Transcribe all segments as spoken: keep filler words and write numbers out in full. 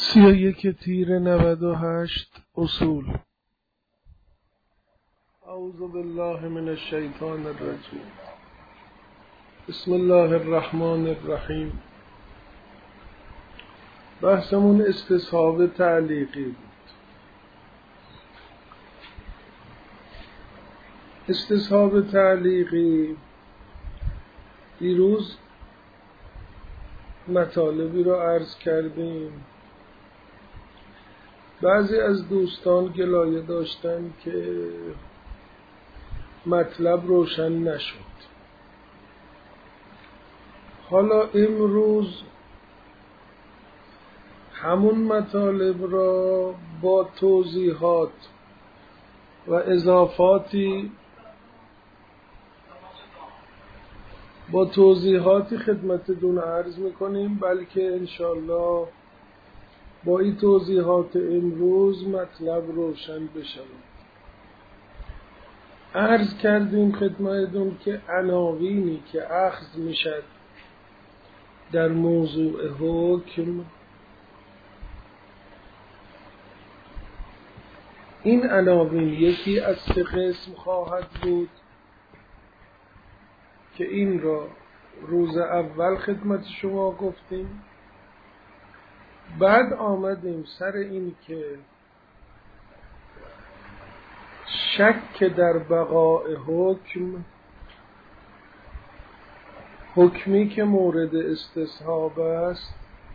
سی و یک تیر نود و هشت اصول. اعوذ بالله من الشیطان الرجیم. بسم الله الرحمن الرحیم. بحثمون استصحاب تعلیقی بود. استصحاب تعلیقی دیروز مطالبی رو عرض کردیم. بعضی از دوستان گلایه داشتن که مطلب روشن نشد. حالا امروز همون مطالب را با توضیحات و اضافاتی با توضیحاتی خدمتتون عرض میکنیم، بلکه انشالله با این توضیحات امروز مطلب روشن بشود. عرض کردیم خدمتتون که عناوینی که اخذ میشد در موضوع حکم، این عناوین یکی از سه قسم خواهد بود که این را روز اول خدمت شما گفتیم. بعد آمدیم سر این که شک در بقاء حکم، حکمی که مورد استصحاب است،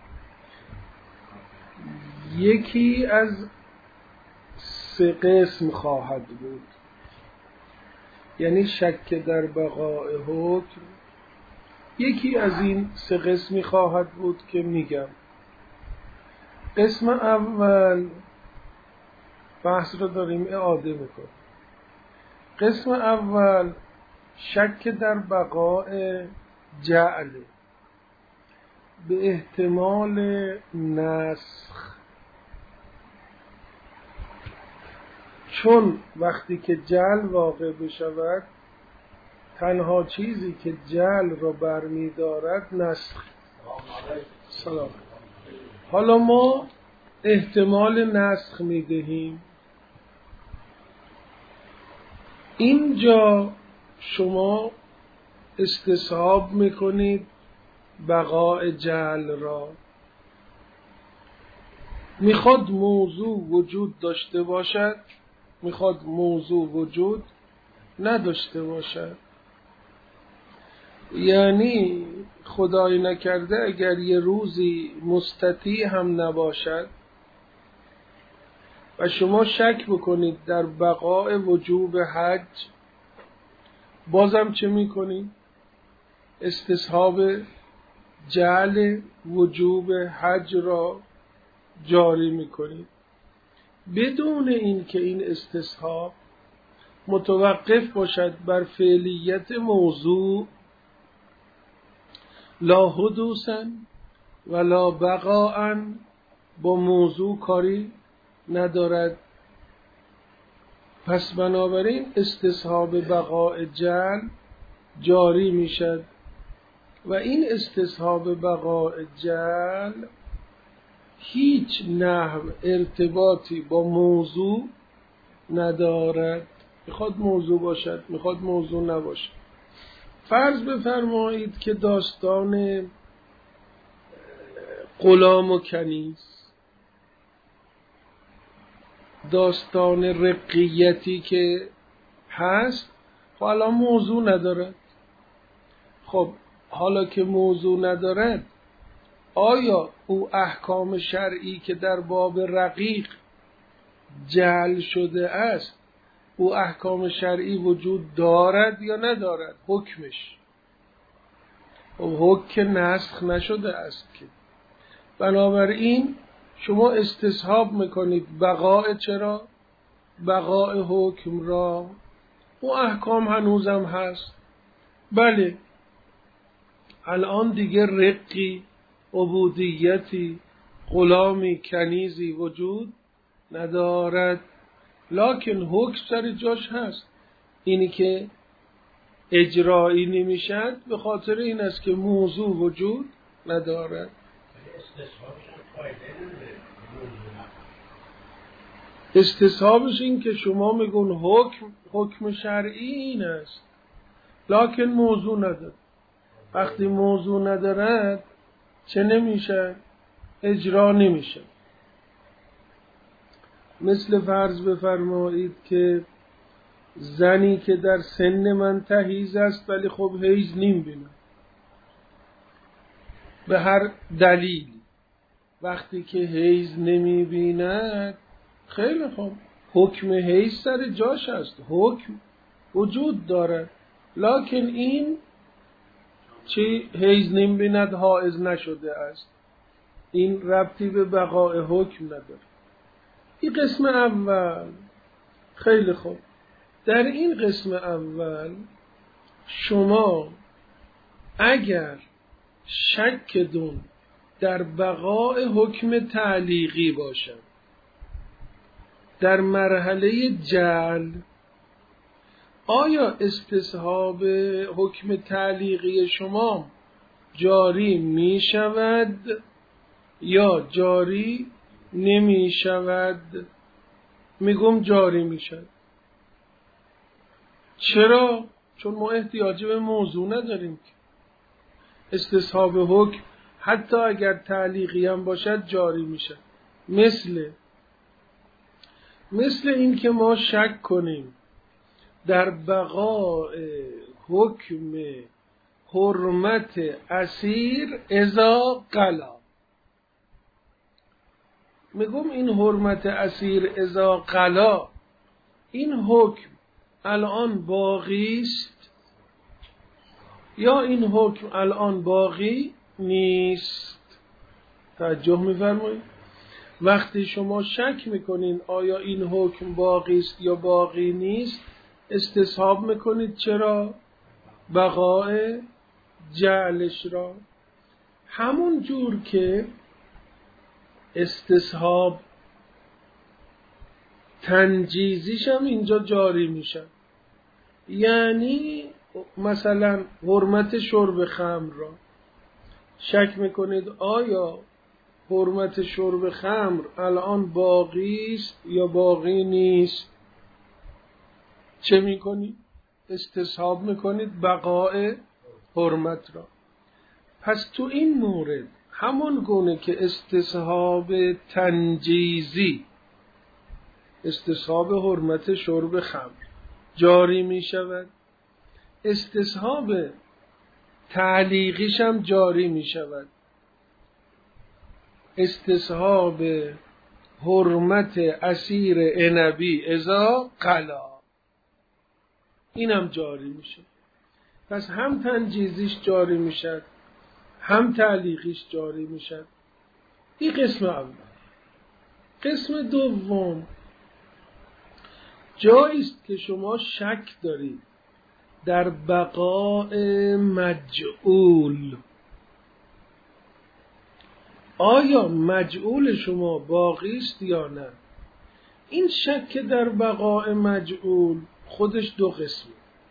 یکی از سه قسم خواهد بود. یعنی شک در بقاء حکم یکی از این سه قسمی خواهد بود که میگم. قسم اول بحث رو داریم اعاده میکنیم. قسم اول شک در بقاء جعل به احتمال نسخ، چون وقتی که جعل واقع بشود تنها چیزی که جعل را برمی دارد نسخ. سلام. حالا ما احتمال نسخ می دهیم. اینجا شما استصحاب می کنید بقاء جعل را. میخواد موضوع وجود داشته باشد، میخواد موضوع وجود نداشته باشد. یعنی خدای نکرده اگر یه روزی مستطیع هم نباشد و شما شک بکنید در بقاء وجوب حج، بازم چه میکنید؟ استصحاب جعل وجوب حج را جاری میکنید، بدون این که این استصحاب متوقف باشد بر فعلیت موضوع، لا حدوثاً ولا بقاءً، با موضوع کاری ندارد. پس بنابراین استصحاب بقاء جعل جاری میشد و این استصحاب بقاء جعل هیچ نحو ارتباطی با موضوع ندارد. میخواد موضوع باشد، میخواد موضوع نباشد. فرض بفرمایید که داستان غلام و کنیز، داستان رقیتی که هست، حالا موضوع ندارد. خب حالا که موضوع ندارد، آیا او احکام شرعی که در باب رقیق جعل شده است، او احکام شرعی وجود دارد یا ندارد؟ حکمش حکم نسخ نشده است که. بنابراین شما استصحاب میکنید بقاء چرا؟ بقاء حکم را. او احکام هنوزم هست. بله الان دیگه رقی، عبودیتی، غلامی، کنیزی وجود ندارد، لکن حکم سر جاش هست. اینی که اجرایی نمیشد به خاطر این است که موضوع وجود ندارد. استصحابش این که شما میگون حکم حکم شرعی این است لکن موضوع نداره. وقتی موضوع ندارد چه نمیشه؟ اجرا نمیشه. مثل فرض بفرمایید که زنی که در سن من تحیض است ولی خب حیض نمیبینه به هر دلیل، وقتی که حیض نمیبیند خیلی خوب حکم حیض سر جاش است، حکم وجود دارد، لکن این چی حیض نمیبیند حائض نشده است، این ربطی به بقای حکم نداره. این قسم اول. خیلی خوب، در این قسم اول شما اگر شک دون در بقای حکم تعلیقی باشد در مرحله جعل، آیا استصحاب حکم تعلیقی شما جاری می شود یا جاری نمی شود؟ میگم جاری می شود. چرا؟ چون ما احتیاج به موضوع نداریم. استصحاب حکم حتی اگر تعلیقی هم باشد جاری می شود. مثل مثل این که ما شک کنیم در بقای حکم حرمت اسیر اذا قلا. میگم این حرمت اسیر اذا قلا، این حکم الان باقی است یا این حکم الان باقی نیست؟ توجه می‌فرمایید؟ وقتی شما شک میکنین آیا این حکم باقی است یا باقی نیست، استصحاب میکنید چرا؟ بقای جعلش را. همون جور که استصحاب تنجیزیش هم اینجا جاری میشه. یعنی مثلا حرمت شرب خمر را شک میکنید آیا حرمت شرب خمر الان باقی است یا باقی نیست، چه میکنید؟ استصحاب میکنید بقای حرمت را. پس تو این مورد همون گونه که استصحاب تنجیزی، استصحاب حرمت شرب خمر جاری می شود، استصحاب تعلیقیش هم جاری می شود. استصحاب حرمت اسیر عنبی اذا قلا اینم جاری میشه. پس هم تنجیزیش جاری میشد هم تعلیقیش جاری میشد. این قسم اول. قسم دوم، جایی است که شما شک دارید در بقای مجعول، آیا مجعول شما باقی است یا نه. این شک در بقای مجعول خودش دو قسمه.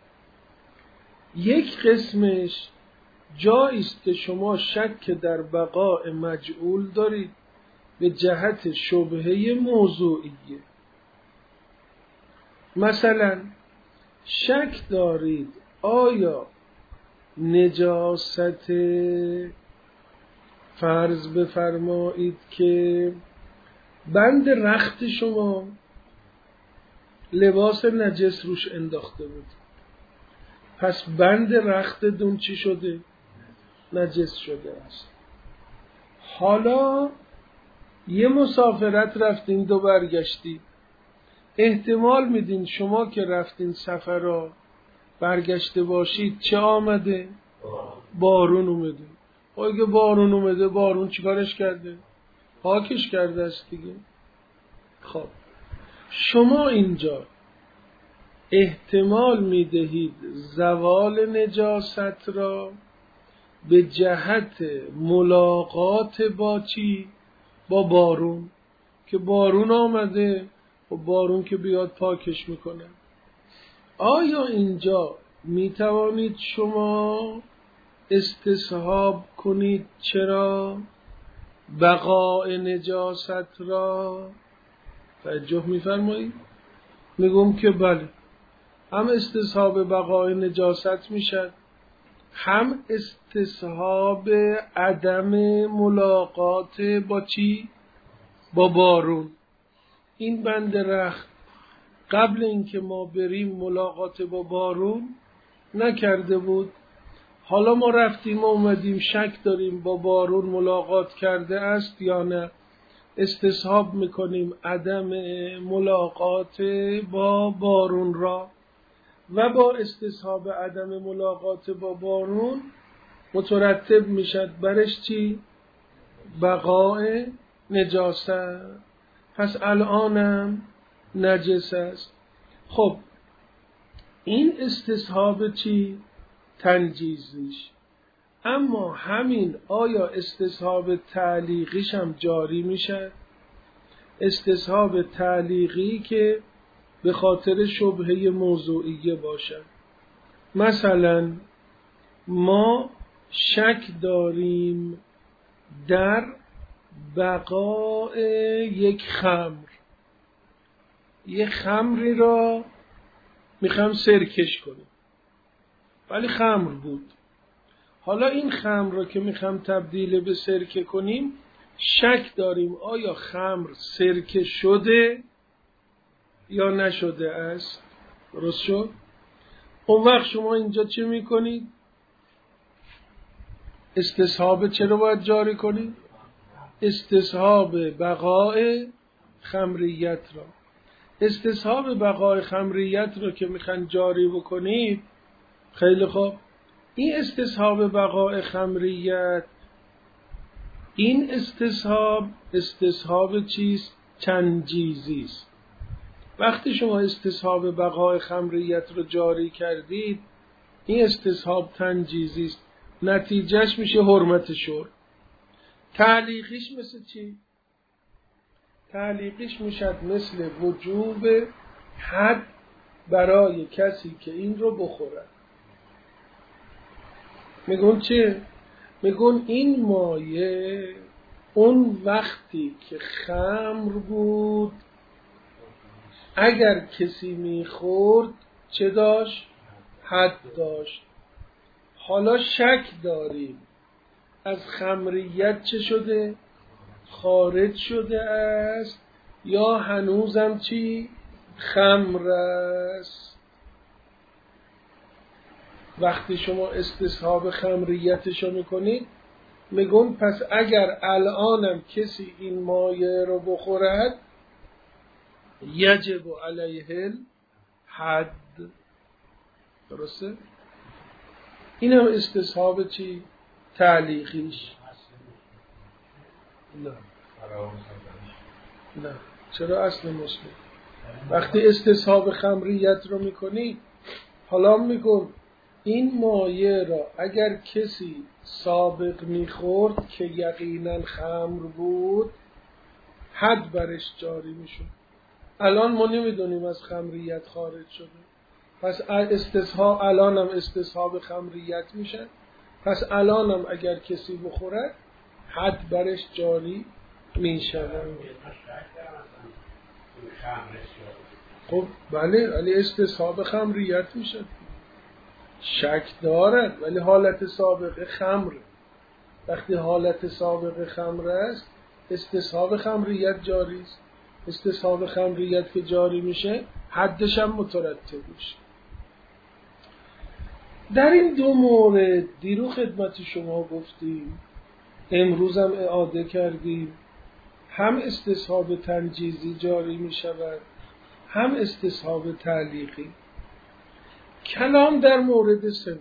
یک قسمش جایی است که شما شک در بقای مجعول دارید به جهت شبهه موضوعیه. مثلا شک دارید آیا نجاست، فرض بفرمایید که بند رخت شما لباس نجس روش انداخته بود، پس بند رخت دون چی شده؟ نجس شده است. حالا یه مسافرت رفتین دو برگشتید، احتمال میدین شما که رفتین سفرها برگشته باشید چه آمده؟ بارون اومده. اگه بارون اومده، بارون چیکارش کرده؟ پاکش کرده است دیگه. خب شما اینجا احتمال میدهید زوال نجاست را به جهت ملاقات با چی؟ با بارون، که بارون آمده و بارون که بیاد پاکش میکنه. آیا اینجا میتوانید شما استصحاب کنید چرا؟ بقاء نجاست را توجه می‌فرمایید؟ میگم که بله، هم استصحاب بقاء نجاست میشد، هم استصحاب عدم ملاقات با چی؟ با بارون. این بند رخت قبل اینکه ما بریم ملاقات با بارون نکرده بود. حالا ما رفتیم و اومدیم شک داریم با بارون ملاقات کرده است یا نه، استصحاب میکنیم عدم ملاقات با بارون را و با استصحاب عدم ملاقات با بارون مترتب میشد برش چی؟ بقاء نجاست. پس الانم نجس است. خب این استصحاب چی؟ تنجیزیش. اما همین آیا استصحاب تعلیقیش هم جاری میشه؟ استصحاب تعلیقی که به خاطر شبهه موضوعیه باشد. مثلا ما شک داریم در بقاء یک خمر، یک خمری را میخوام سرکش کنیم ولی خمر بود. حالا این خمر را که میخوام تبدیل به سرکه کنیم شک داریم آیا خمر سرکه شده یا نشده است. درست شد؟ اون وقت شما اینجا چه میکنید؟ استصحاب چرا باید جاری کنید؟ استصحاب بقاء خمریت را. استصحاب بقاء خمریت را که میخوان جاری بکنید، خیلی خوب، این استصحاب بقاء خمریت، این استصحاب استصحاب چیست؟ تنجیزی است. وقتی شما استصحاب بقاء خمریت رو جاری کردید، این استصحاب تنجیزی است، نتیجهش میشه حرمت شرب. تعلیقیش مثل چی؟ تعلیقیش میشد مثل وجوب حد برای کسی که این رو بخورد. میگون چه؟ میگون این مایه اون وقتی که خمر بود اگر کسی میخورد چه داشت؟ حد داشت. حالا شک داریم از خمریت چه شده؟ خارج شده است یا هنوزم چی؟ خمر است. وقتی شما استصحاب خمریتشو میکنید میگن پس اگر الانم کسی این مایه رو بخورد یجب علیه الحد. درسته؟ این هم استصحاب چی؟ تعلیقیش. نه نه چرا اصل مسلم؟ وقتی استصحاب خمریت رو میکنی حالا میگن این مایه را اگر کسی سابق میخورد که یقینا خمر بود حد برش جاری میشد. الان ما نمیدونیم از خمریت خارج شده، پس استصحاب الانم استصحاب خمریت میشه. پس الانم اگر کسی بخورد حد برش جاری میشه. خب بله، ولی استصحاب خمریت میشه. شک دارد ولی حالت سابقه خمر. وقتی حالت سابقه خمر است استصحاب خمریت جاری است. استصحاب خمریت که جاری میشه حدش هم مترتب میشه. در این دو مورد دیرو خدمت شما گفتیم، امروز هم اعاده کردیم، هم استصحاب تنجیزی جاری می شود هم استصحاب تعلیقی. کلام در مورد سوم.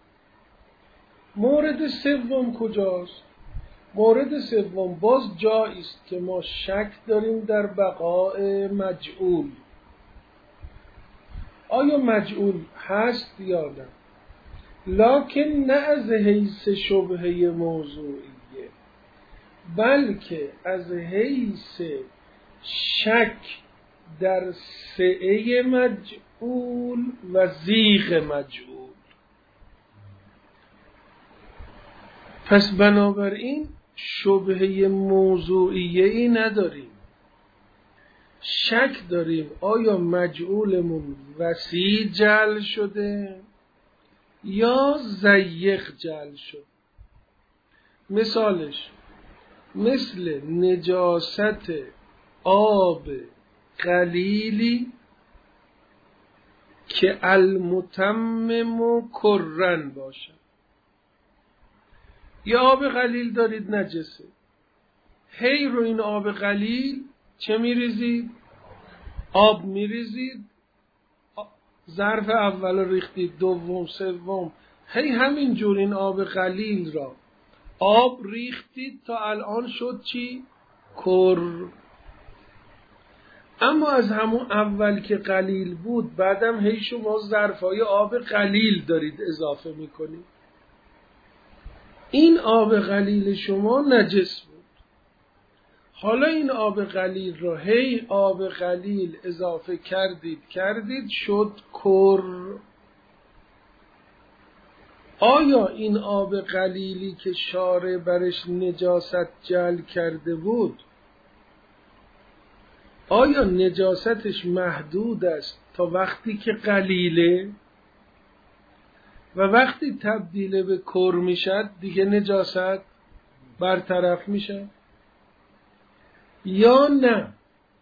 مورد سوم کجاست؟ مورد سوم باز جایی است که ما شک داریم در بقاء مجعول. آیا مجعول هست یا نه؟ لکن نه از حیث شبهه موضوعیه، بلکه از حیث شک در سعه مجعول و زیغ مجعول. پس بنابراین شبهه موضوعیه ای نداریم، شک داریم آیا مجعولمون وسیع جعل شده یا ضیق جعل شد. مثالش مثل نجاست آب قلیلی که المتمم کرن باشد. یه آب قلیل دارید نجسه، هی رو این آب قلیل چه میریزید؟ آب میریزید، ظرف اول ریختید، دوم، سوم، هی همین جور این آب قلیل را آب ریختید تا الان شد چی؟ کر. اما از همون اول که قلیل بود بعدم هی شما ظرفای آب قلیل دارید اضافه میکنید. این آب قلیل شما نجس بود. حالا این آب قلیل را هی آب قلیل اضافه کردید کردید شد کر. آیا این آب قلیلی که شارع برش نجاست جعل کرده بود، آیا نجاستش محدود است تا وقتی که قلیله و وقتی تبدیل به کر میشد دیگه نجاست برطرف میشه، یا نه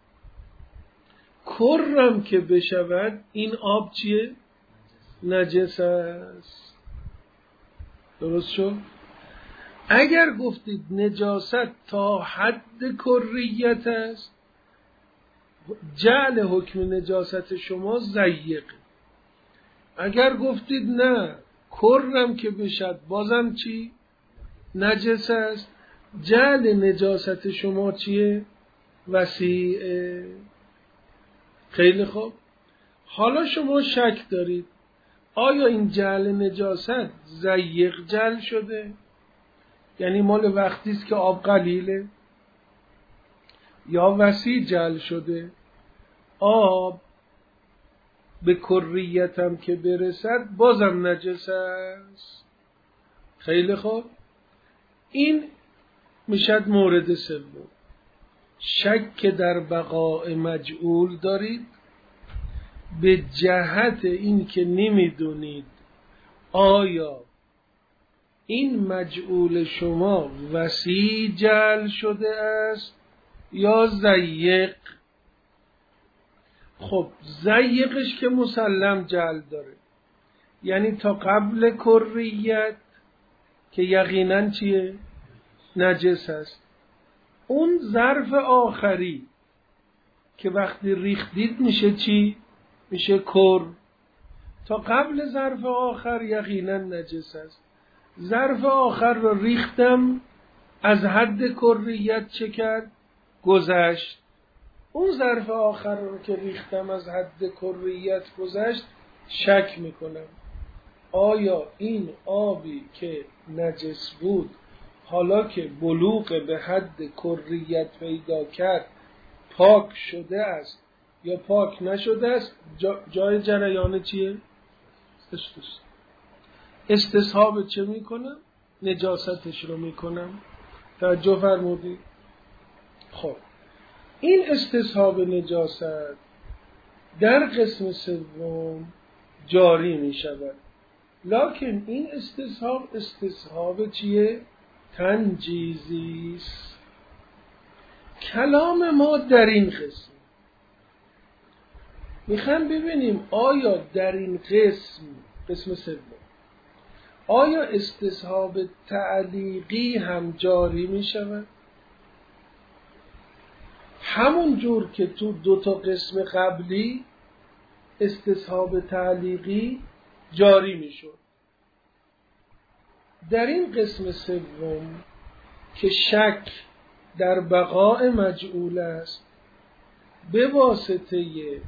کرم که بشود این آب چیه؟ نجس است. درست شد؟ اگر گفتید نجاست تا حد کریت است، جعل حکم نجاست شما ضیق. اگر گفتید نه کرم که بشد بازم چی؟ نجس است، جعل نجاست شما چیه؟ وسیع. خیلی خوب. حالا شما شک دارید آیا این جعل نجاست ضیق جعل شده؟ یعنی مال وقتی است که آب قلیله، یا وسیع جعل شده؟ آب به کریتم که برسد بازم نجس است. خیلی خوب. این میشد مورد سوم. شک در بقاء مجعول دارید به جهت این که نمیدونید آیا این مجعول شما وسیع جعل شده است یا ضیق. خب ضیقش که مسلم جعل داره، یعنی تا قبل کریت که یقینا چیه؟ نجس است. اون ظرف آخری که وقتی ریختید میشه چی؟ میشه کر. تا قبل ظرف آخر یقینا نجس است. ظرف آخر رو ریختم، از حد کریت چه کرد؟ گذشت. اون ظرف آخر رو که ریختم از حد کریت گذشت، شک میکنم آیا این آبی که نجس بود حالا که بلوغ به حد کریت پیدا کرد پاک شده است یا پاک نشده است؟ جا جای جریان چیه؟ استصحاب. استصحاب چه میکنم؟ نجاستش رو میکنم. توجه فرمودید؟ خب این استصحاب نجاست در قسم سوم جاری می شود، لکن این استصحاب استصحاب چیه؟ تنجیزی است. کلام ما در این قسم میخوام ببینیم آیا در این قسم قسم سوم آیا استصحاب تعلیقی هم جاری می شود؟ همون جور که تو دو تا قسم قبلی استصحاب تعلیقی جاری می شد. در این قسم سوم که شک در بقاء مجعول است، به واسطه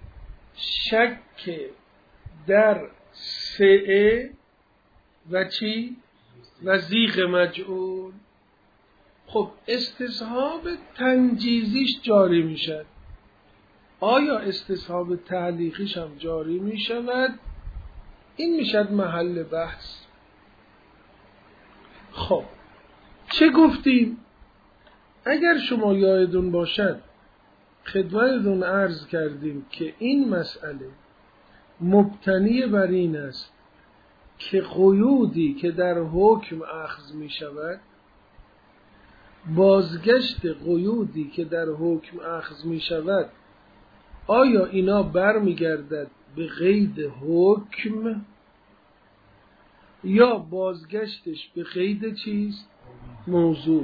شک در سعه و چی؟ و زیغ مجعول، خب استصحاب تنجیزیش جاری می شد. آیا استصحاب تعلیقیش هم جاری می شود؟ این می شد محل بحث. خب چه گفتیم؟ اگر شما یادتون باشد خدمتتون عرض کردیم که این مسئله مبتنی بر این است که قیودی که در حکم اخذ می شود، بازگشت قیودی که در حکم اخذ می شود، آیا اینا برمیگردد به قید حکم یا بازگشتش به قید چیست؟ موضوع.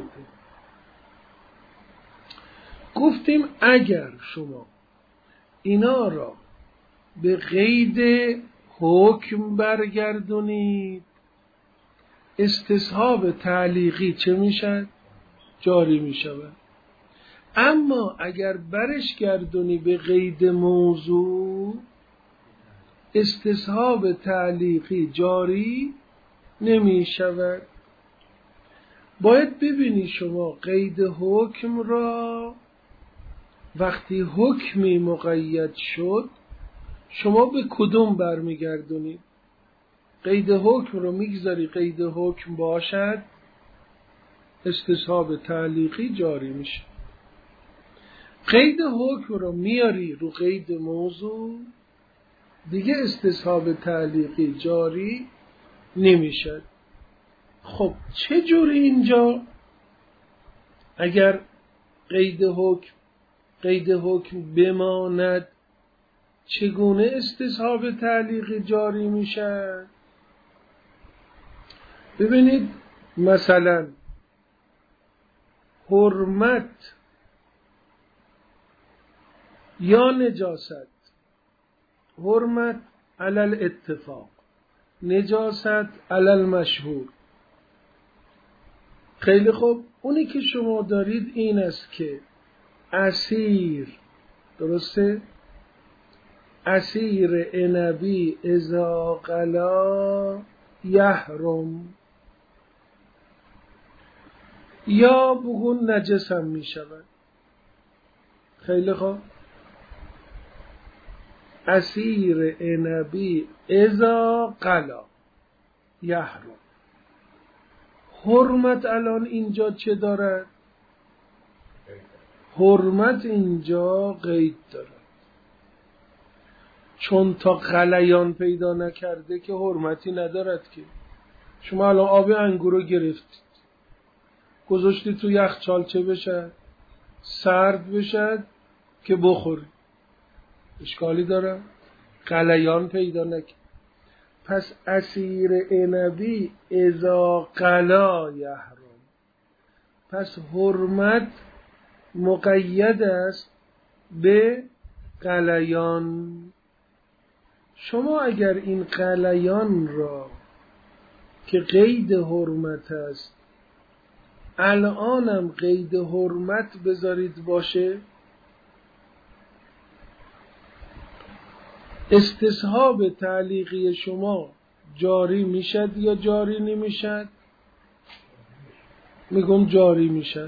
گفتیم اگر شما اینا را به قید حکم برگردونید، استصحاب تعلیقی چه میشد؟ جاری میشود. اما اگر برش گردونی به قید موضوع، استصحاب تعلیقی جاری نمی شود. باید ببینی شما قید حکم را وقتی حکمی مقید شد شما به کدوم برمیگردونید؟ قید حکم رو میگذاری قید حکم باشد، استصحاب تعلیقی جاری میشه. قید حکم رو میاری رو قید موضوع، دیگه استصحاب تعلیقی جاری نمیشه. خب چه جوری اینجا اگر قید حکم قید حکم بماند چگونه استصحاب تعلیقی جاری میشه؟ ببینید مثلا حرمت یا نجاست، حرمت علی الاتفاق، نجاست علی المشهور. خیلی خوب، اونی که شما دارید این است که عصیر، درسته؟ عصیر عنبی اذا غلا یحرم، یا بگون نجس هم می شود. خیلی خوب، عصیر عنبی اذا غلا یحرم. حرمت الان اینجا چه دارد؟ حرمت اینجا قید دارد، چون تا غلیان پیدا نکرده که حرمتی ندارد. که شما الان آب انگور رو گرفتید گذاشتی تو یخچال، چه بشه؟ سرد بشه که بخوری، اشکالی داره؟ غلیان پیدا نکرد. پس عصیر عنبی اذا غلا یحرم، پس حرمت مقید است به غلیان. شما اگر این غلیان را که قید حرمت است الانم قید حرمت بذارید باشه، استصحاب تعلیقی شما جاری میشد یا جاری نمیشد؟ میگم جاری میشد.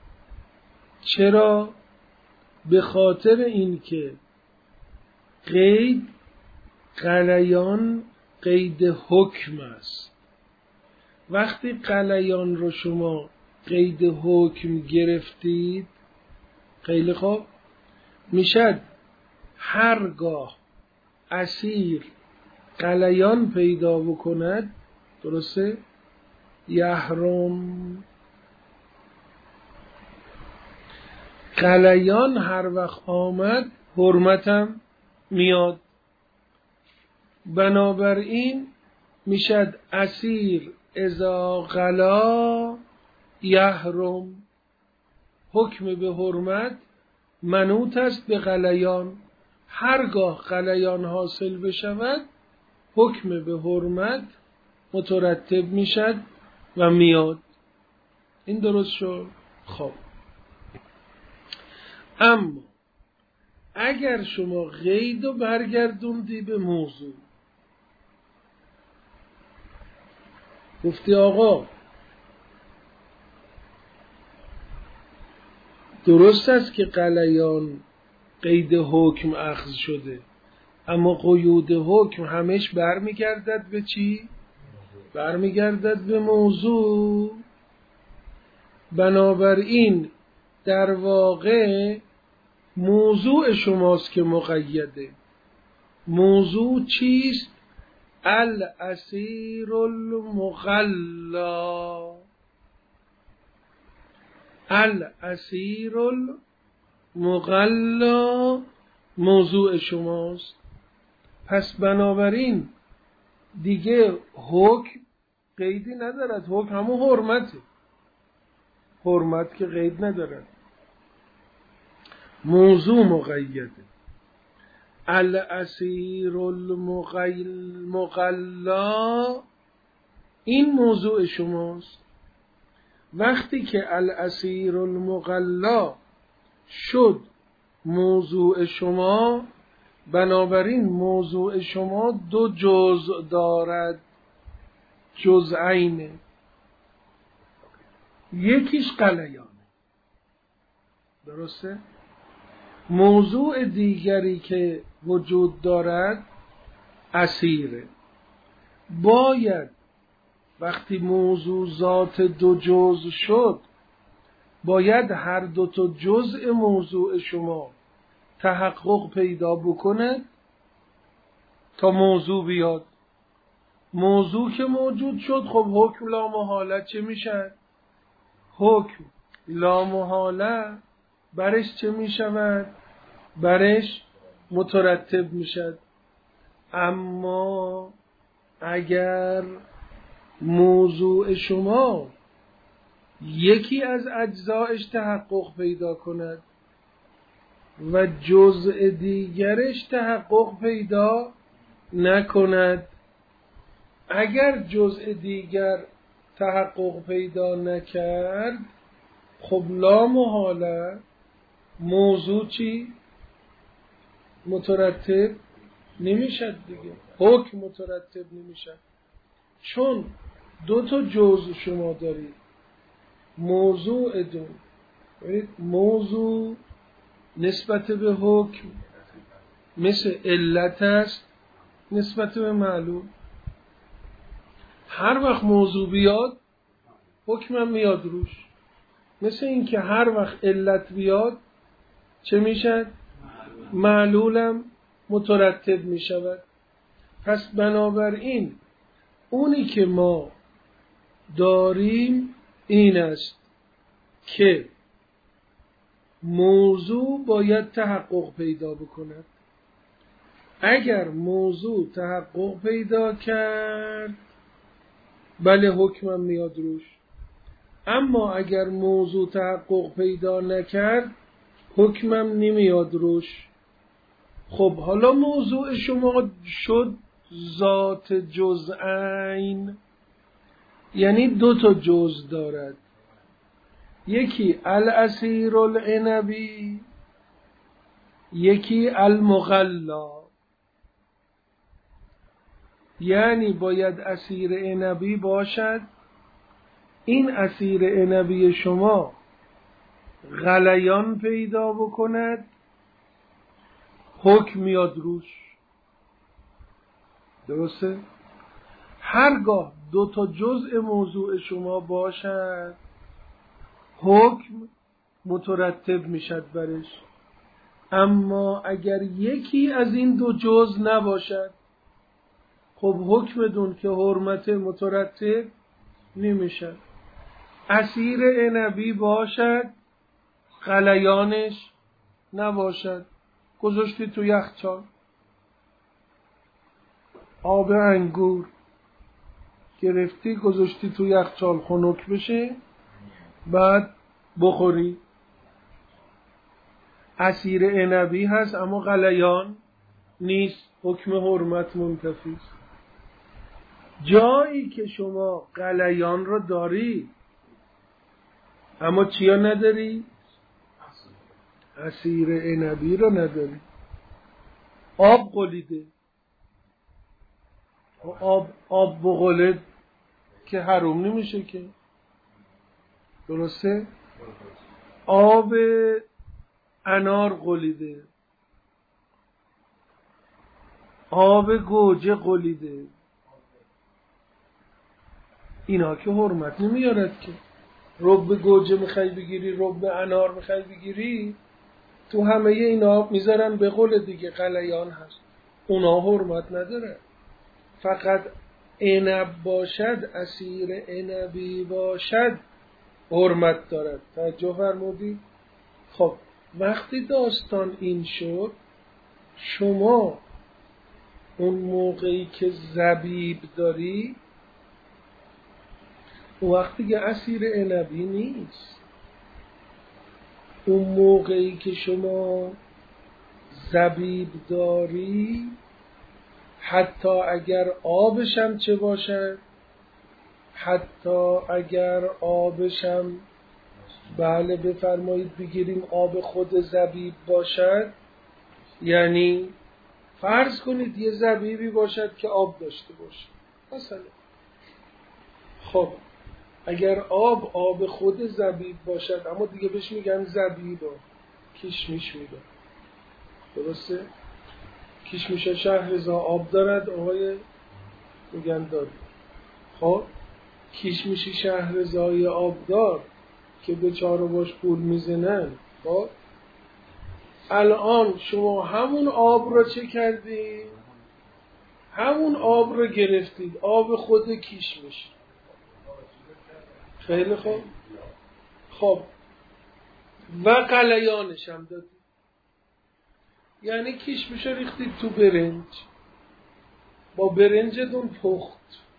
چرا؟ به خاطر اینکه قید غلیان قید حکم است. وقتی غلیان رو شما قید حکم گرفتید، خیلی خوب، میشد هرگاه عصیر غلیان پیدا بکند، درسته؟ یحرم. غلیان هر وقت آمد حرمتم میاد. بنابراین میشد عصیر اذا غلا یحرم. حکم به حرمت منوط است به غلیان. هرگاه غلیان حاصل بشود حکم به حرمت مترتب میشد و میاد. این درست شد؟ خب اما اگر شما قید و برگردوندی به موضوع، گفتی آقا درست است که غلیان قید حکم اخذ شده، اما قیود حکم همش برمیگردد به چی؟ برمیگردد به موضوع. بنابراین در واقع موضوع شماست که مقیده. موضوع چیست؟ الاسیر المغلا. الاسیر المغلا موضوع شماست. پس بنابراین دیگه حکم قیدی ندارد. حکم همون حرمته. حرمت که قید ندارد. موضوع مقیده. الاسیر المغلا این موضوع شماست. وقتی که الاسیر المغلا شد موضوع شما، بنابراین موضوع شما دو جزء دارد، جزئینه. یکیش غلیانه، درسته؟ موضوع دیگری که وجود دارد اسیره. باید وقتی موضوع ذات دو جزء شد، باید هر دو تا جزء موضوع شما تحقق پیدا بکند تا موضوع بیاد. موضوع که موجود شد، خب حکم لا محاله چه میشد؟ حکم لا محاله برش چه میشود؟ برش مترتب میشد. اما اگر موضوع شما یکی از اجزایش تحقق پیدا کند و جزء دیگرش تحقق پیدا نکند، اگر جزء دیگر تحقق پیدا نکرد، خب لا محاله موضوع چی؟ مترتب نمیشد دیگه. حکم مترتب نمیشد. چون دو تا جزء شما دارید. موضوع دو موضوع نسبت به حکم مثل علت است نسبت به معلوم. هر وقت موضوع بیاد حکمم میاد روش. مثل این که هر وقت علت بیاد چه میشد؟ معلولم مترتب میشود. پس بنابراین اونی که ما داریم این است که موضوع باید تحقق پیدا بکند. اگر موضوع تحقق پیدا کرد، بله حکمم میاد روش. اما اگر موضوع تحقق پیدا نکرد، حکمم نمیاد روش. خب حالا موضوع شما شد ذات جزئین، یعنی دو تا جزء دارد. یکی الاسیر العنبی، یکی المغلا. یعنی باید اسیر عنبی باشد. این اسیر عنبی شما غلیان پیدا بکند، حکم میاد روش. درسته؟ هرگاه دو تا جزء موضوع شما باشد، حکم مترتب میشد برش. اما اگر یکی از این دو جزء نباشد، خب حکم دون که حرمت مترتب نمیشد. اسیر عنبی باشد، غلیانش نباشد. گذاشتی تو یخچال آب انگور گرفتی گذاشتی تو یخچال خنک بشه، بعد بخوری. اسیر عنبی هست اما غلیان نیست، حکم حرمت منتفی است. جایی که شما غلیان رو داری اما چیا نداری؟ اسیر عنبی رو نداری. آب غلیده، آب آب بغلد که حروم نمیشه که، درسته؟ آب انار غلیده، آب گوجه غلیده، اینا که حرمت نمیارد که. رب گوجه میخوای بگیری، رب انار میخوای بگیری، تو همه اینا میذارن به قول دیگه قلیان هست، اونا حرمت نداره. فقط عنب باشد، عصیر عنبی باشد حرمت دارد. توجه فرمودی؟ خب وقتی داستان این شد، شما اون موقعی که زبیب داری، اون وقتی که عصیر عنبی نیست. اون موقعی که شما زبیب داری، حتی اگر آبشم چه باشد، حتی اگر آبشم بله بفرمایید بگیریم آب خود زبیب باشد، یعنی فرض کنید یه زبیبی باشد که آب داشته باشه مثلا. خب اگر آب آب خود زبیب باشد، اما دیگه بهش میگن زبیب و کشمیش میگن، درسته؟ کشمیش شهرزا آب دارد آقای میگن دارد. خب کشمیشی شهرزای آبدار که بیچاره باش پول میزنن، خب الان شما همون آب رو چه کردید؟ همون آب رو گرفتید، آب خود کشمیش. خیلی خوب. خب و قلیانش هم دادید، یعنی کشمیش رو ریختید تو برنج، با برنجتون پخت.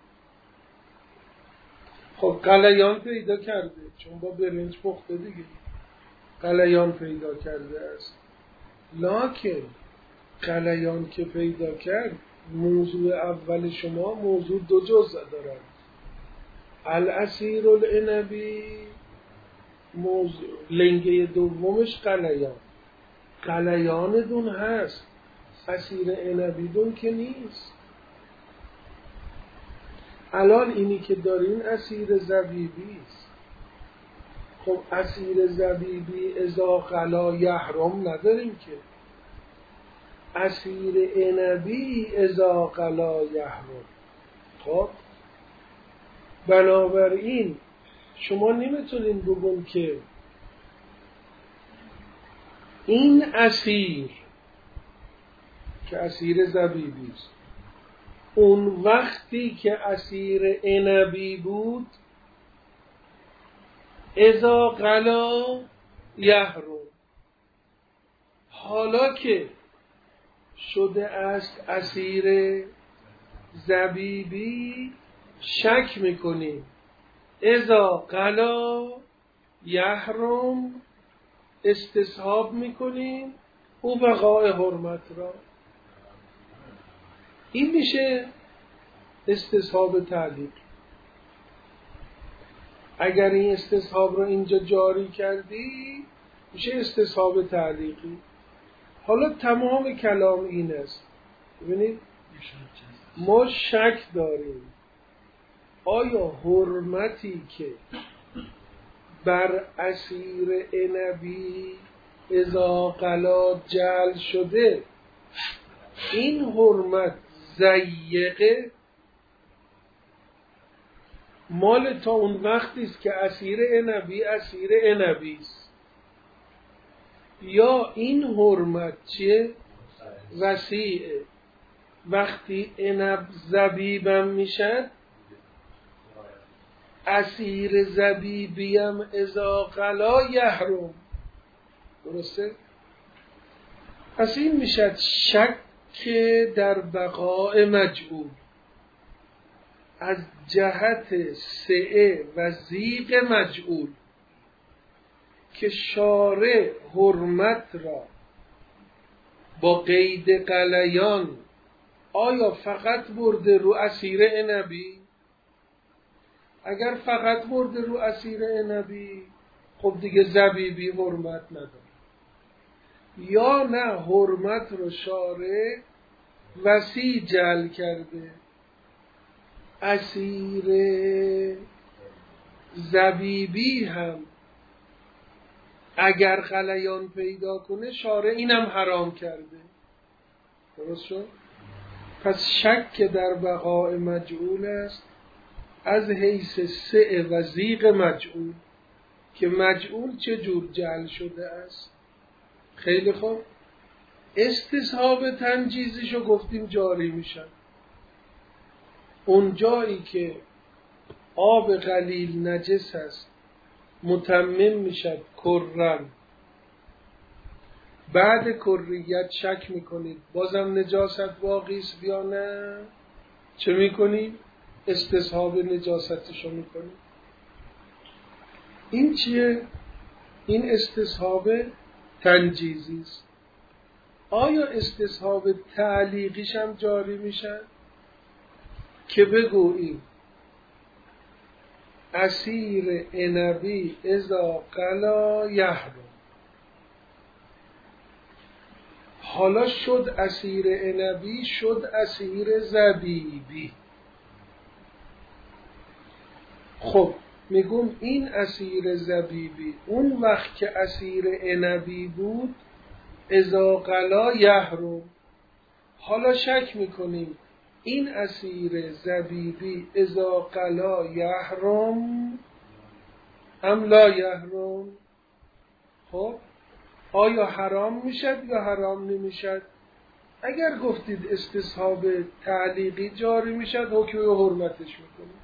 خب قلیان پیدا کرده، چون با برنج پخته دیگه قلیان پیدا کرده است. لکن قلیان که پیدا کرد، موضوع اول شما موضوع دو جزء دارد. العصیر العنبی، موضوع لنگه دومش قلیان. قلیان دون هست، عصیر عنبی دون که نیست. الان اینی که دارین عصیر زبیبی است. خب عصیر زبیبی اذا غلا یحرم نداریم که. عصیر عنبی اذا غلا یحرم. خب بنابراین شما نمیتونین بگون که این عصیر که عصیر زبیبی است، اون وقتی که عصیر عنبی بود اذا غلا یحرم، حالا که شده است عصیر زبیبی شک میکنیم اذا غلا یحرم، استصحاب میکنیم او بقای حرمت را. این میشه استصحاب تعلیق. اگر این استصحاب رو اینجا جاری کردی میشه استصحاب تعلیقی. حالا تمام کلام این است، ببینید ما شک داریم آیا حرمتی که بر عصیر عنبی اذا غلا جعل شده، این حرمت ضیقه مال تا اون وقتی است که عصیر عنبی عصیر عنبی است، یا این حرمت چیه؟ وسیعه. وقتی عنب زبیبم میشد، عصیر زبیبیم اذا غلا یحرم. درسته؟ پس این میشد شک در بقاء مجعول از جهت سعه و ضیق مجعول، که شارع حرمت را با قید قلیان آیا فقط برده رو عصیر عنبی؟ اگر فقط برده رو عصیر عنبی، خب دیگه زبیبی حرمت نداره. یا نه، حرمت رو شارع وسیع جعل کرده، عصیر زبیبی هم اگر غلیان پیدا کنه شارع اینم حرام کرده. درست شد؟ پس شک در بقاء مجعول است از حیث سعه و ضیق مجعول. که مجعول چه جور جعل شده است. خیلی خوب، استصحاب تنجیزشو گفتیم جاری میشن. اون جایی که آب قلیل نجس هست متمم میشد کرن، بعد کریت شک میکنید بازم نجاست باقی است یا نه، چه میکنید؟ استصحاب نجاستشو میکنید. این چیه؟ این استصحاب تنجیزی است. آیا استصحاب تعلیقیش هم جاری میشن؟ که بگوییم عصیر عنبی اذا غلا یحرم. حالا شد عصیر عنبی، شد عصیر زبیبی. خب میگم این عصیر زبیبی اون وقت که عصیر عنبی بود اذا غلا یحرم. حالا شک میکنیم این عصیر زبیبی اذا غلا یحرم ام لا یحرم. خب آیا حرام میشد یا حرام نمیشد؟ اگر گفتید استصحاب تعلیقی جاری میشد حکم حرمتش میکنید.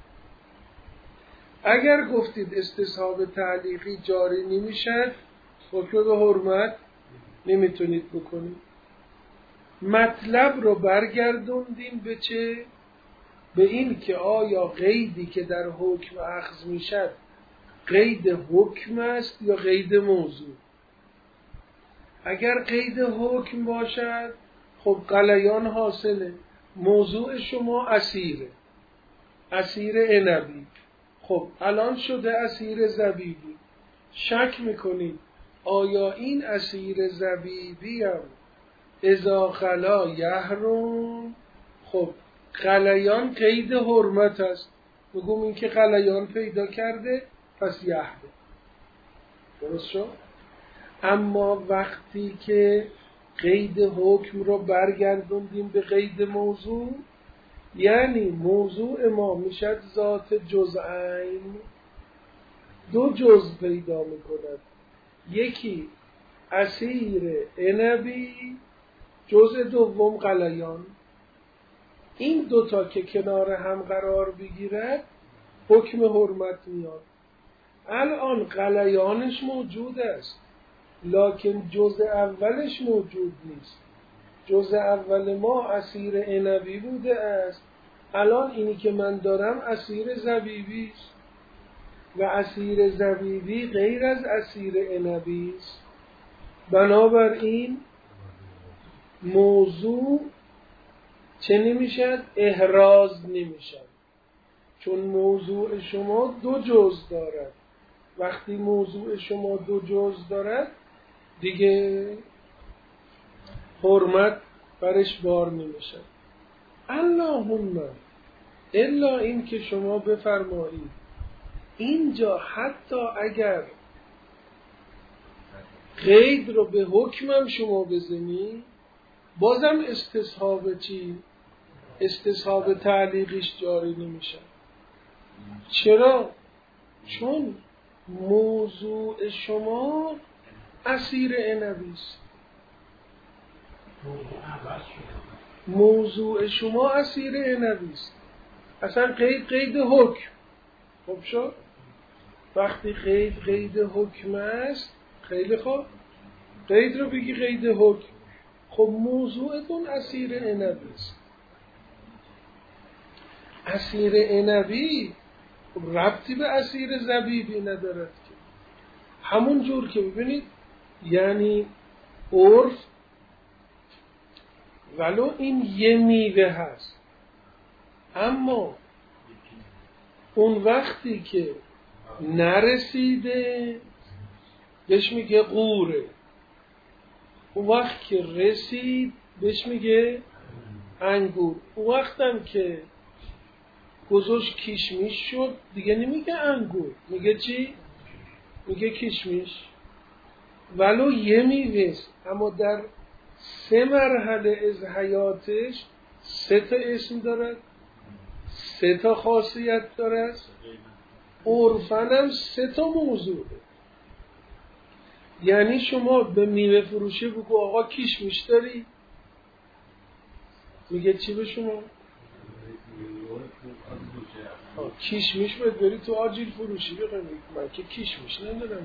اگر گفتید استصحاب تعلیقی جاری نمیشد حکم حرمت نمیتونید بکنید. مطلب رو برگردوندیم به چه؟ به این که آیا قیدی که در حکم اخذ میشد قید حکم است یا قید موضوع. اگر قید حکم باشد خب غلیان حاصله. موضوع شما عصیره، عصیر عنبی. خب الان شده عصیر زبیبی. شک میکنید آیا این عصیر زبیبی هم اذا غلا یحرم؟ خب غلیان قید حرمت است. بگم این که غلیان پیدا کرده پس یحرم. درست شد؟ اما وقتی که قید حکم رو برگردوندیم به قید موضوع، یعنی موضوع ما میشد ذات جزئین، دو جزء پیدا میکند. یکی عصیر عنبی، جزء دوم غلیان. این دوتا که کنار هم قرار بگیرد حکم حرمت میاد. الان غلیانش موجود است لکن جزء اولش موجود نیست. جزء اول ما عصیر عنبی بوده است، الان اینی که من دارم عصیر زبیبی است و عصیر زبیبی غیر از عصیر عنبی است. بنابراین موضوع چه نمیشد؟ احراز نمیشد، چون موضوع شما دو جزء دارد. وقتی موضوع شما دو جزء دارد دیگه حرمت برش بار نمیشد. اللهم الا این که شما بفرمایید اینجا حتی اگر قید رو به حکمم شما بزنی بازم استصحاب چی؟ استصحاب تعلیقیش جاری نمیشه. چرا؟ چون موضوع شما عصیر عنبی است. موضوع شما عصیر عنبی است. اصلا قید قید حکم. خب شد؟ وقتی قید قید حکم است، خیلی خوب، قید رو بگی قید حکم. خب موضوعتون عصیر عنبی است. عصیر عنبی ربطی به عصیر زبیبی ندارد که. همون جور که ببینید یعنی عرف ولو این یه میوه هست، اما اون وقتی که نرسیده بهش میگه قوره، اون وقت که رسید بهش میگه انگور، اون وقتم که گذاشت کشمیش شد دیگه نمیگه انگور، میگه چی؟ میگه کشمیش. ولو یه میوهست اما در سه مرحله از حیاتش سه تا اسم دارد، سه تا خاصیت دارد، عرفاً هم سه تا موضوعه. یعنی شما به میوه فروشی بگو آقا کیشمیش داری؟ میگه چی به شما؟ کیشمیش باید بری تو آجیل فروشی بخوای. من که کیشمیش ندارم.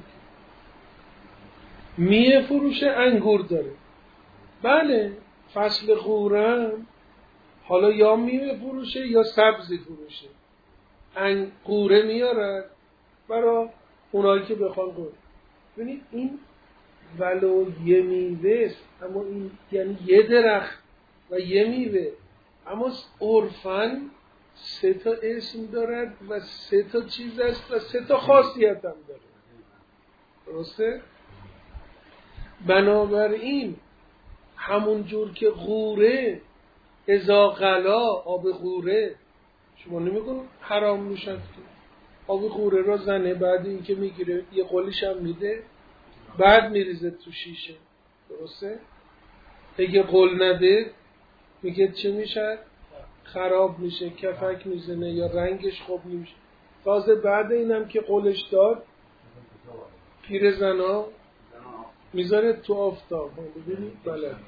میوه فروش انگور داره. بله فصل قورم حالا یا میوه فروشه یا سبزی فروشه. قوره میارن برای اونایی که بخوان قوره. ببینید این ولو یه میوه است، اما این یعنی یه درخت و یه میوه، اما عرفاً سه تا اسم دارد و سه تا چیز است و سه تا خاصیت هم داره. درسته؟ بنابراین همون جور که قوره اذا غلا، آب قوره شما نمیگون حرام میشد که آب قوره را زنه بعد این که میگیره یه قلیش هم میده بعد میریزه تو شیشه. درسته؟ اگه قل نده میگه چه میشه؟ خراب میشه، کفک میزنه یا رنگش خوب نمیشه. تازه بعد اینم که قلش داد پیر زنا میذاره تو آفتاب. ببینید بله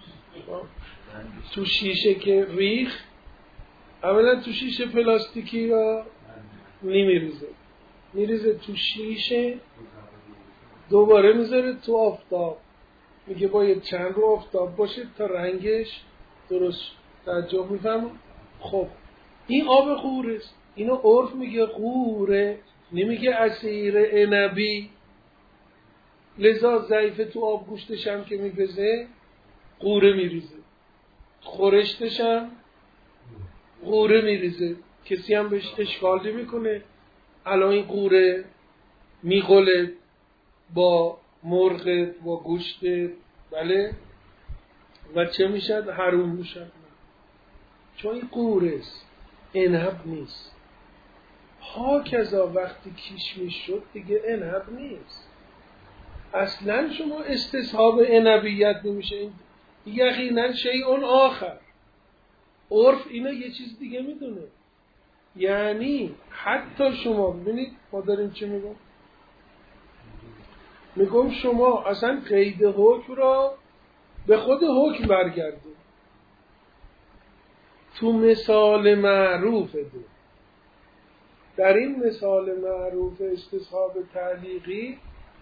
تو شیشه که ریخ اولا تو شیشه پلاستیکی را نمیریزه، میریزه تو شیشه دوباره میذاره تو آفتاب. میگه باید چند رو آفتاب باشه تا رنگش درست. تعجب میفهمم؟ خب این آب قوره است. اینو عرف میگه قوره، نمیگه عصیر عنبی. لذا ضعیف تو آب گوشتش هم که میپزه قوره میریزه، خورشتش هم قوره میریزه. کسی هم بهش اشکال نمیکنه. الان این قوره میغلد با مرغ با گوشت، بله، و چه میشد؟ حروم میشد. چون این قوره است، عنب نیست. هاکذا وقتی کیشمیش شد دیگه عنب نیست. اصلا شما استصحاب عنبیت نمیشه. این یقینا شیء آخر. عرف اینو یه چیز دیگه میدونه. یعنی حتی شما ببینید ما داریم چه میگم؟ میگم شما اصلا قید حکم را به خود حکم برگردید. تو مثال معروف دو، در این مثال معروف استصحاب تعلیقی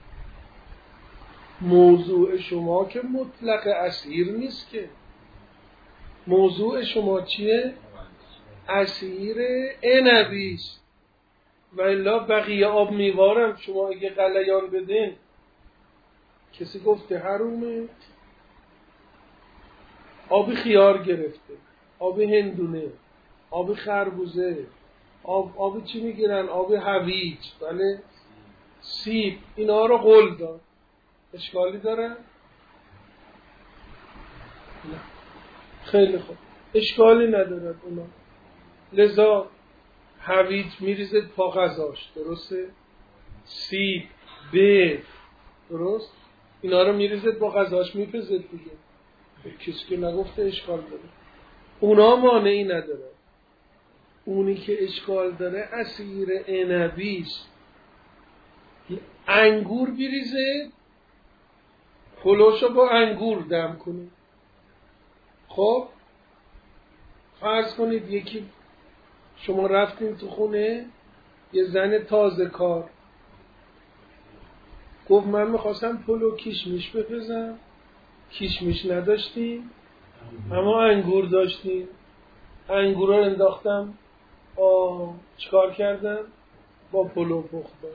موضوع شما که مطلق اسیر نیست که. موضوع شما چیه؟ اسیر عنبی است. و الا بقیه آب میوارم شما اگه غلیان بدین کسی گفته حرومه؟ آب خیار گرفته، آب هندونه، آب خربوزه، آب آب چی میگیرن؟ آب هویج، بله، سیب، اینا رو قل داد. اشکالی داره؟ نه. خیلی خوب، اشکالی نداره اونا. لذا هویج میریزه پا غذاش، درسته؟ سیب، بیف، درست؟ اینا رو میریزه با غذاش میپزه دیگه. کسی که نگفته اشکال داره. اونا مانعی نداره. اونی که اشکال داره اسیر عنبیست. انگور بریزه پلوشو با انگور دم کنه. خب فرض کنید یکی شما رفتین تو خونه یه زن تازه کار گفت من میخواستم پلو کیشمیش بپزم، کیشمیش نداشتیم اما انگور داشتیم. انگور رو انداختم آه چکار کردم؟ با پلو پختم.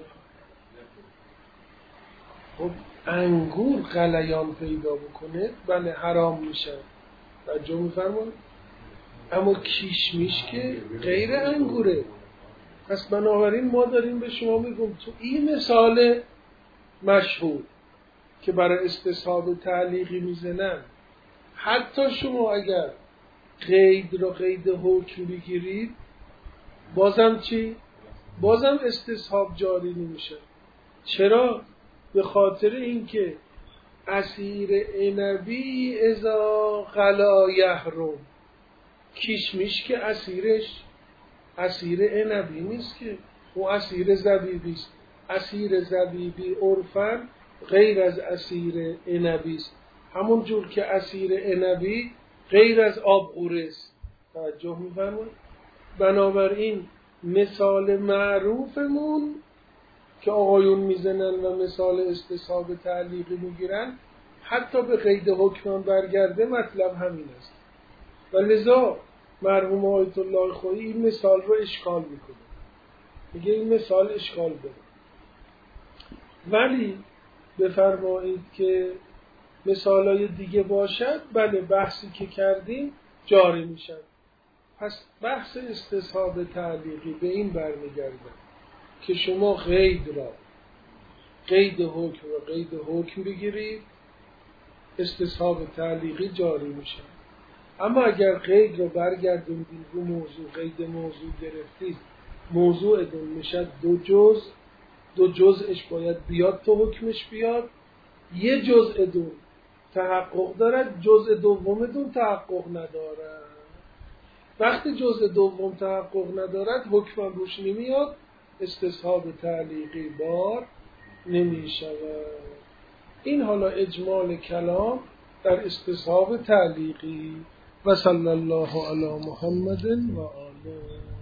خب انگور غلیان پیدا بکنه بله حرام میشه، توجه میفرمایید؟ اما کیشمیش که غیر انگوره. پس بنابراین ما داریم به شما میگم تو این مثال مشهور که برای استصحاب تعلیقی میزنن حتی شما اگر قید رو قید حکم بگیرید بازم چی؟ بازم استصحاب جاری نمیشه. چرا؟ به خاطر اینکه اسیر عنبی اذا غلا یحرم. کیشمیش که اسیرش اسیر عنبی نیست که، او اسیر زبیبی است. اسیر زبیبی عرفاً غیر از عصیر عنبی است، همون جور که عصیر عنبی غیر از آب قوره است. توجه می‌فرمایید؟ بنابراین مثال معروفمون که آقایون میزنن و مثال استصحاب تعلیقی میگیرن حتی به قید حکم برگرده مطلب همین است و لذا مرحوم آیت الله خویی این مثال رو اشکال میکنه، میگه این مثال اشکال داره. ولی بفرمایید که مثالای دیگه باشد، بله بحثی که کردیم جاری میشن. پس بحث استصحاب تعلیقی به این برمیگرده که شما قید را قید حکم و قید حکم بگیرید، استصحاب تعلیقی جاری میشه. اما اگر قید رو برگردوندید رو موضوع، قید موضوع گرفتید، موضوع دون میشه دو جزء، دو جزءش باید بیاد تو حکمش بیاد، یه جزء دون تحقق دارد، جزء دوم دون تحقق ندارد. وقتی جزء دوم تحقق ندارد حکم روش نمیاد، استصحاب تعلیقی بار نمی شود. این حالا اجمال کلام در استصحاب تعلیقی. و صلی الله علی محمد و آله.